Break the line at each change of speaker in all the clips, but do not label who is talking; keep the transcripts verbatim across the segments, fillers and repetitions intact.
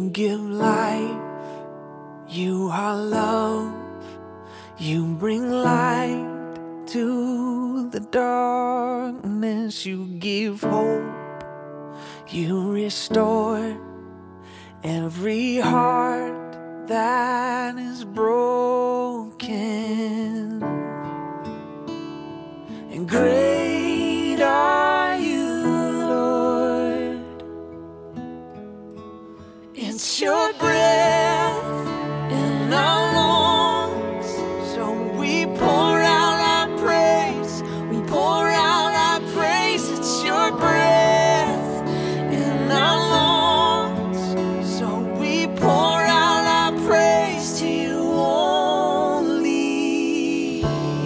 You give life, you are love, you bring light to the darkness, you give hope, you restore every heart that is broken. And great are you, Lord. It's your breath in our lungs, so we pour out our praise, we pour out our praise. It's your breath in our lungs, so we pour out our praise to you only.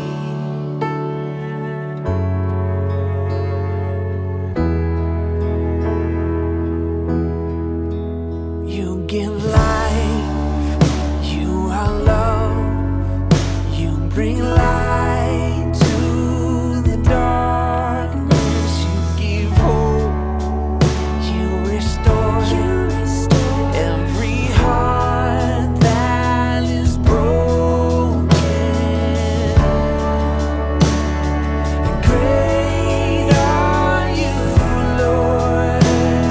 You give life, you are love, you bring light to the darkness, you give hope, you restore, you restore every heart that is broken. And great are you, Lord.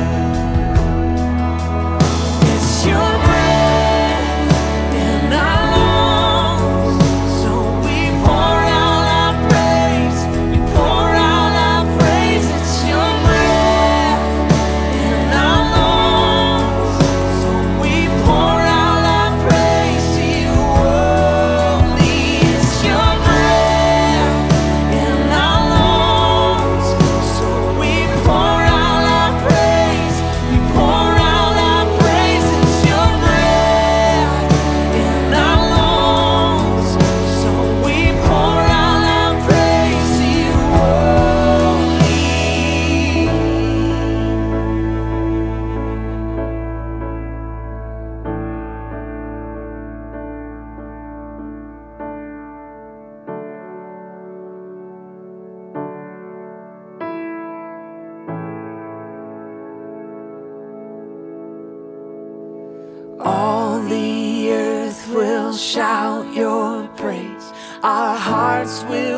It's your breath in our lungs, so we pour out our praise, we pour out our praise. It's your breath in our lungs, so we pour out our praise to you only. It's your breath in our lungs, so we pour out our praise, we pour out our praise. It's your breath in our lungs, so we pour out our praise to you only. All the earth will shout your praise, our hearts will